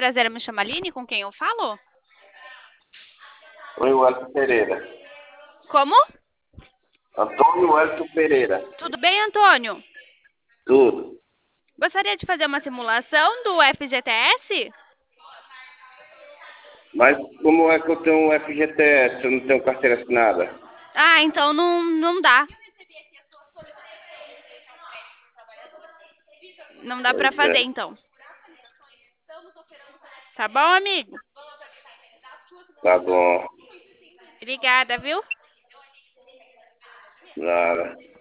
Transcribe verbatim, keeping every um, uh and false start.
Prazer, me chama Aline, com quem eu falo? Oi, Wellington Pereira. Como? Antônio Wellington Pereira. Tudo bem, Antônio? Tudo. Gostaria de fazer uma simulação do F G T S? Mas como é que eu tenho um F G T S se eu não tenho carteira assinada? Ah, então não, não dá. Não dá pra Pois é. fazer, então. Tá bom, amigo? Tá bom. Obrigada, viu? Nada.